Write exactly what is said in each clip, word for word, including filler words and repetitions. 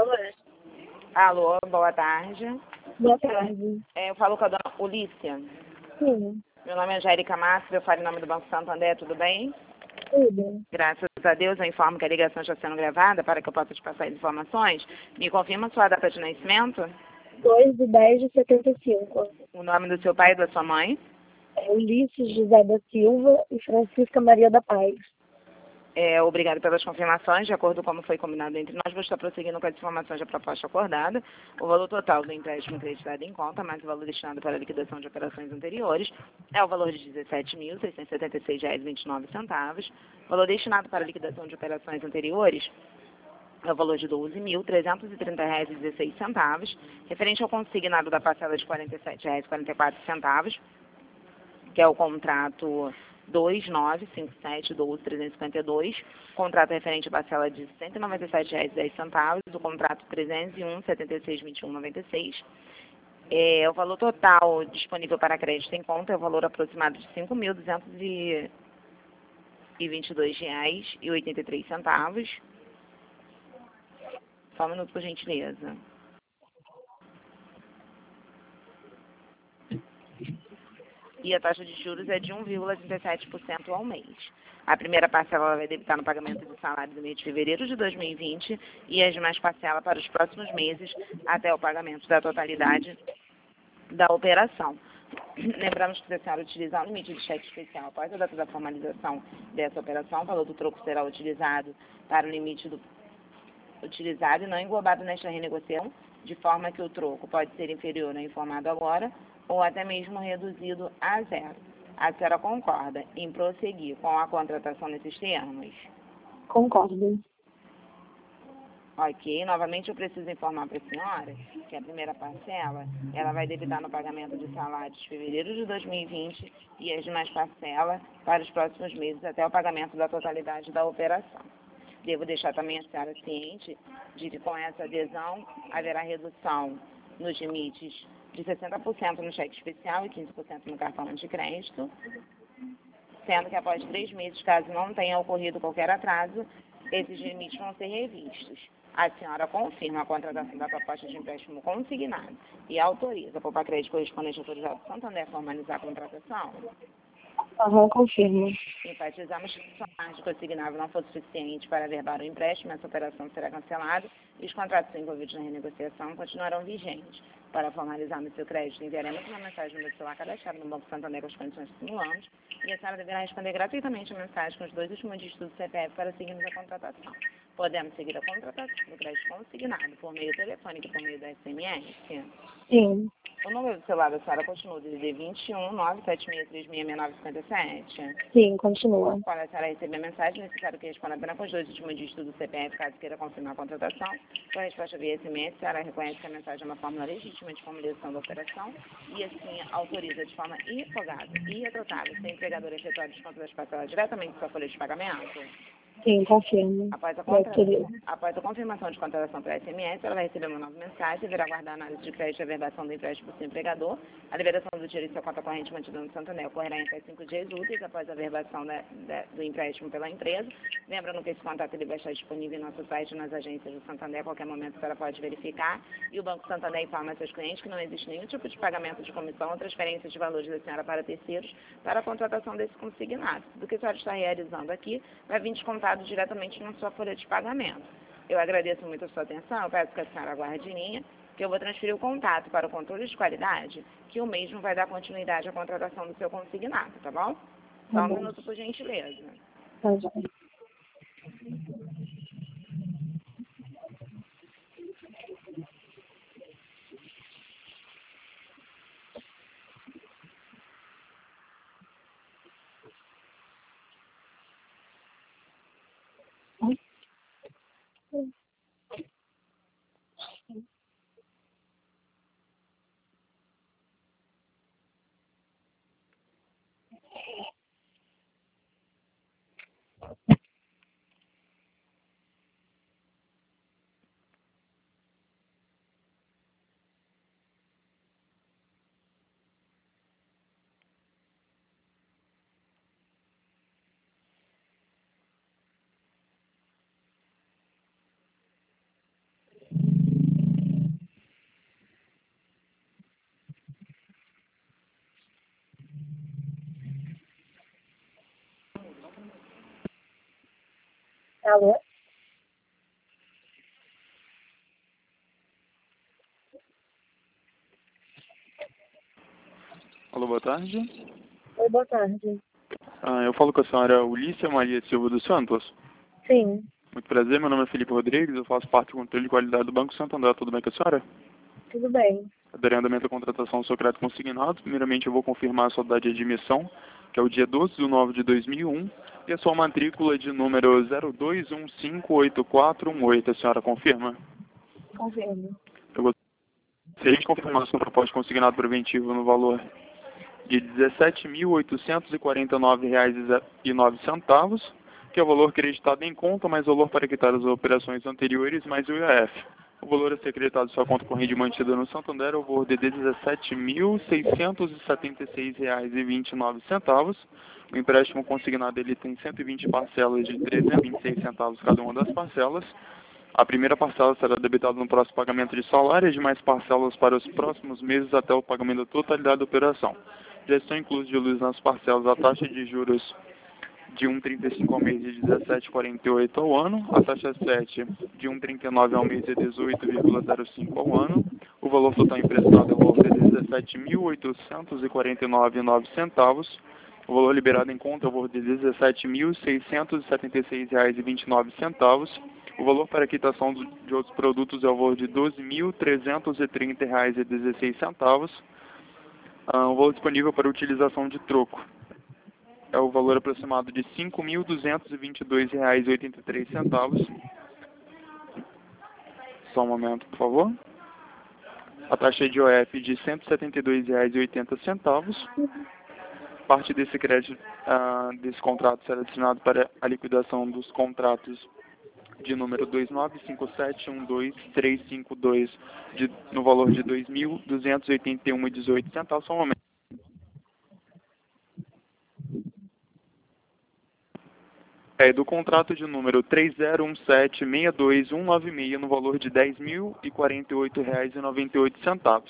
Alô? Alô, boa tarde. Boa tarde. É, eu falo com a dona Ulícia. Sim, Meu nome é Jérica Massa, eu falo em nome do Banco Santander, tudo bem? tudo. Graças a Deus, eu informo que a ligação está sendo gravada para que eu possa te passar as informações. Me confirma sua data de nascimento, dois de dez de setenta e cinco. o nome do seu pai e da sua mãe. É Ulisses José da Silva e Francisca Maria da Paz. É, obrigado pelas confirmações, de acordo com como foi combinado entre nós, vou estar prosseguindo com as informações da proposta acordada. O valor total do empréstimo acreditado em conta, mais o valor destinado para a liquidação de operações anteriores, é o valor de dezessete mil, seiscentos e setenta e seis reais e vinte e nove centavos. O valor destinado para a liquidação de operações anteriores é o valor de doze mil, trezentos e trinta reais e dezesseis centavos, referente ao consignado da parcela de quarenta e sete reais e quarenta e quatro centavos, que é o contrato dois nove cinco sete doze trezentos e cinquenta e dois, contrato referente à parcela de cento e noventa e sete reais e dez centavos, do contrato trezentos e um setenta e seis vinte e um noventa e seis. É, o valor total disponível para crédito em conta é o valor aproximado de cinco mil duzentos e vinte e dois reais e oitenta e três centavos. Só um minuto, por gentileza. E a taxa de juros é de um vírgula trinta e sete por cento ao mês. A primeira parcela ela vai debitar no pagamento do salário do mês de fevereiro de dois mil e vinte e as demais parcelas para os próximos meses até o pagamento da totalidade da operação. Lembramos que se a senhora utilizar o limite de cheque especial após a data da formalização dessa operação, o valor do troco será utilizado para o limite do utilizado e não englobado nesta renegociação, de forma que o troco pode ser inferior ao informado agora ou até mesmo reduzido a zero. A senhora concorda em prosseguir com a contratação nesses termos? Concordo. Ok, novamente eu preciso informar para a senhora que a primeira parcela, ela vai debitar no pagamento de salários de fevereiro de dois mil e vinte e as demais parcelas para os próximos meses até o pagamento da totalidade da operação. Devo deixar também a senhora ciente de que com essa adesão haverá redução nos limites de sessenta por cento no cheque especial e quinze por cento no cartão de crédito, sendo que após três meses, caso não tenha ocorrido qualquer atraso, esses limites vão ser revistos. A senhora confirma a contratação da proposta de empréstimo consignado e autoriza a Poupa Crédito correspondente autorizado do Santander a formalizar a contratação? Aham, confirmo. Enfatizamos que se o margem consignável não for suficiente para averbar o empréstimo, essa operação será cancelada e os contratos envolvidos na renegociação continuarão vigentes. Para formalizar no seu crédito, enviaremos uma mensagem no seu celular cadastrado no Banco Santander com as condições que simulamos e a senhora deverá responder gratuitamente a mensagem com os dois últimos dígitos do C P F para seguirmos a contratação. Podemos seguir a contratação do crédito consignado por meio telefônico e por meio do S M S? Sim. O número do celular da senhora continua D D D vinte e um, nove sete seis três seis seis nove cinco sete. Sim, continua. Quando a senhora receber a mensagem, é necessário que responda apenas com os dois últimos dígitos do C P F, caso queira confirmar a contratação. Com a resposta via S M S, a senhora reconhece que a mensagem é uma fórmula legítima de formalização da operação e, assim, autoriza de forma irrevogável e irretratável se a empregadora efetuar desconto das parcelas diretamente da sua folha de pagamento. Sim, confirmo. Após a, Meu contra... querido. Após a confirmação de contratação pela S M S, ela vai receber uma nova mensagem e deverá aguardar a análise de crédito e averbação do empréstimo do seu empregador. A liberação do dinheiro em sua conta corrente mantida no Santander ocorrerá em até cinco dias úteis após a averbação da, da, do empréstimo pela empresa. Lembrando que esse contato ele vai estar disponível em nosso site nas agências do Santander. A qualquer momento a senhora pode verificar. E o Banco Santander informa a seus clientes que não existe nenhum tipo de pagamento de comissão ou transferência de valores da senhora para terceiros para a contratação desse consignado. Do que a senhora está realizando aqui vai vir descontado diretamente no sua folha de pagamento. Eu agradeço muito a sua atenção, eu peço que a senhora aguarde em linha, que eu vou transferir o contato para o controle de qualidade, que o mesmo vai dar continuidade à contratação do seu consignado, tá bom? Só Tá um bom. minuto, por gentileza. Tá bom. Alô? Alô, boa tarde. Oi, boa tarde. Ah, eu falo com a senhora Ulícia Maria Silva dos Santos. Sim, Muito prazer, meu nome é Felipe Rodrigues, eu faço parte do controle de qualidade do Banco Santander. Tudo bem com a senhora? tudo bem. Aderindo ao andamento da contratação do seu crédito consignado, primeiramente eu vou confirmar a sua data de admissão, que é o dia doze de nove de dois mil e um, e a sua matrícula de número zero dois um cinco oito quatro um oito. A senhora confirma? Confirmo. Eu gostaria de confirmar a sua proposta de consignado preventivo no valor de dezessete mil oitocentos e quarenta e nove reais e nove centavos, que é o valor creditado em conta, mais o valor para quitar as operações anteriores, mais o I A F. O valor a ser creditado em sua conta corrente mantida no Santander é o valor de dezessete mil seiscentos e setenta e seis reais e vinte e nove centavos. O empréstimo consignado ele tem cento e vinte parcelas de trezentos e vinte e seis centavos cada uma das parcelas. A primeira parcela será debitada no próximo pagamento de salário e as demais parcelas para os próximos meses até o pagamento da totalidade da operação. Já estão inclusos de luz nas parcelas a taxa de juros de um vírgula trinta e cinco ao mês e dezessete vírgula quarenta e oito ao ano, a taxa sete de um vírgula trinta e nove ao mês e dezoito vírgula zero cinco ao ano. O valor total emprestado é o valor de dezessete mil oitocentos e quarenta e nove reais e nove centavos. O valor liberado em conta é o valor de dezessete mil seiscentos e setenta e seis reais e vinte e nove centavos. O valor para quitação de outros produtos é o valor de doze mil trezentos e trinta reais e dezesseis centavos. Ah, o valor disponível para utilização de troco é o valor aproximado de cinco mil duzentos e vinte e dois reais e oitenta e três centavos. Só um momento, por favor. A taxa de O F de cento e setenta e dois reais e oitenta centavos. Parte desse crédito, ah, desse contrato será destinado para a liquidação dos contratos de número dois nove cinco sete um dois três cinco dois de, no valor de dois mil duzentos e oitenta e um reais e dezoito centavos. Só um momento. É do contrato de número três zero um sete seis dois um nove seis no valor de dez mil e quarenta e oito reais e noventa e oito centavos.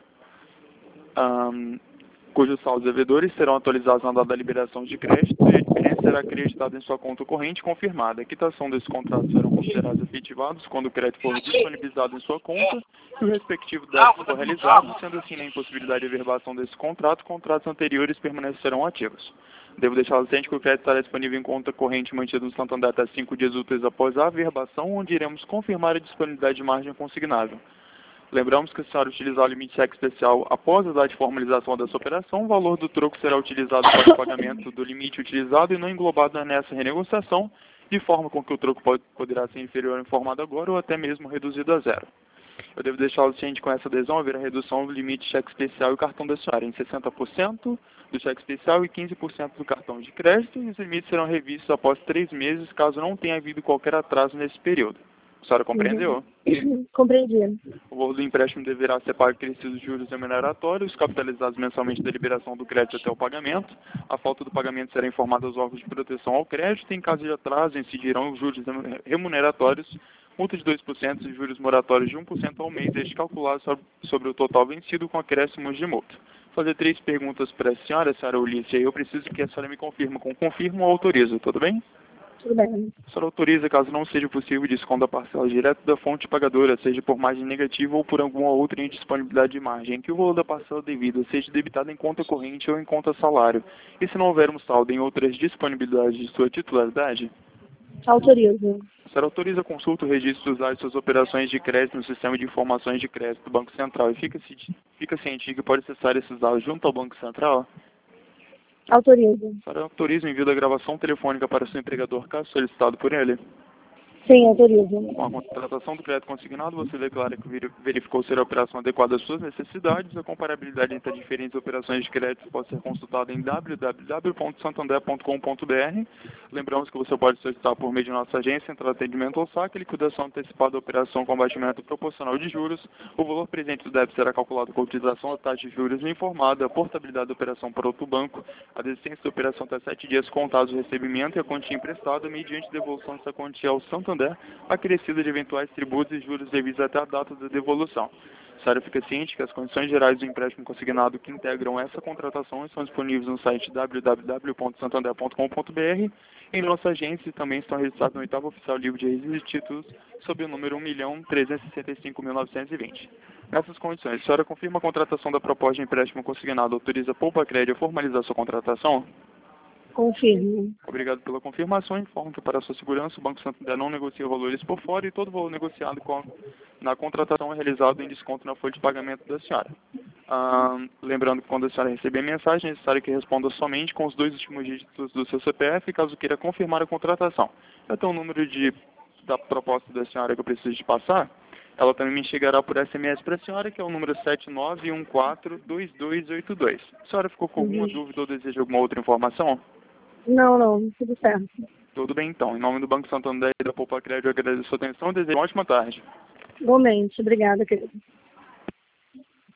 Um, cujos saldos devedores serão atualizados na data da liberação de crédito e a diferença será acreditada em sua conta corrente confirmada. A quitação desses contratos serão considerados efetivados quando o crédito for disponibilizado em sua conta e o respectivo débito for realizado, sendo assim, na impossibilidade de averbação desse contrato, contratos anteriores permanecerão ativos. Devo deixar ciente que o crédito estará disponível em conta corrente mantida no Santander até cinco dias úteis após a averbação, onde iremos confirmar a disponibilidade de margem consignável. Lembramos que se a senhora utilizar o limite cheque especial após a data de formalização dessa operação, o valor do troco será utilizado para o pagamento do limite utilizado e não englobado nessa renegociação, de forma com que o troco pode, poderá ser inferior ao informado agora ou até mesmo reduzido a zero. Eu devo deixá-lo ciente com essa adesão haver a redução do limite cheque especial e cartão da senhora em sessenta por cento do cheque especial e quinze por cento do cartão de crédito, e os limites serão revistos após três meses, caso não tenha havido qualquer atraso nesse período. A senhora compreendeu? Uhum. Compreendi. O valor do empréstimo deverá ser pago acrescidos juros remuneratórios, capitalizados mensalmente da liberação do crédito até o pagamento. A falta do pagamento será informada aos órgãos de proteção ao crédito. Em caso de atraso, incidirão os juros remuneratórios, multa de dois por cento e juros moratórios de um por cento ao mês, este calculado sobre o total vencido com acréscimos de multa. Vou fazer três perguntas para a senhora, senhora Ulícia, e eu preciso que a senhora me confirme com confirmo ou autoriza, tudo bem? Tudo bem. A senhora autoriza, caso não seja possível, desconto da parcela direto da fonte pagadora, seja por margem negativa ou por alguma outra indisponibilidade de margem, que o valor da parcela devida seja debitado em conta corrente ou em conta salário, e se não houver um saldo em outras disponibilidades de sua titularidade? Autorizo. A senhora autoriza a consulta o registro dos dados de suas operações de crédito no sistema de informações de crédito do Banco Central e fica, fica ciente de que pode acessar esses dados junto ao Banco Central? Autorizo. A senhora autoriza o envio da gravação telefônica para seu empregador, caso solicitado por ele? Sim, autorizo. Com a contratação do crédito consignado, você declara que verificou ser a operação adequada às suas necessidades. A comparabilidade entre as diferentes operações de crédito pode ser consultada em w w w ponto santander ponto com ponto b r. Lembramos que você pode solicitar por meio de nossa agência, entrar atendimento ou saque, liquidação antecipada da operação com abatimento proporcional de juros. O valor presente do débito será calculado com a utilização da taxa de juros informada, a portabilidade da operação para outro banco, a desistência da operação até sete dias contados o recebimento e a quantia emprestada, mediante devolução dessa quantia ao Santander Santander, acrescida de eventuais tributos e juros devidos até a data da devolução. A senhora fica ciente que as condições gerais do empréstimo consignado que integram essa contratação estão disponíveis no site w w w ponto santander ponto com ponto b r. Em nossa agência e também estão registrados no oitavo oficial livro de registro de títulos sob o número um milhão trezentos e sessenta e cinco mil novecentos e vinte. Nessas condições, a senhora confirma a contratação da proposta de empréstimo consignado, autoriza a Poupa Crédito a formalizar sua contratação? Confirmo. Obrigado pela confirmação. Informo que, para a sua segurança, o Banco Santander não negocia valores por fora e todo valor negociado com, na contratação é realizado em desconto na folha de pagamento da senhora. Ah, lembrando que, quando a senhora receber a mensagem, é necessário que responda somente com os dois últimos dígitos do seu C P F, caso queira confirmar a contratação. Até o número de, da proposta da senhora que eu preciso de passar, ela também me chegará por S M S para a senhora, que é o número sete nove um quatro dois dois oito dois. A senhora ficou com alguma Uhum. dúvida ou deseja alguma outra informação? Não, não, tudo certo. Tudo bem, então. Em nome do Banco Santander e da Poupa Crédito, eu agradeço a sua atenção e desejo uma ótima tarde. Igualmente. Obrigada, querido.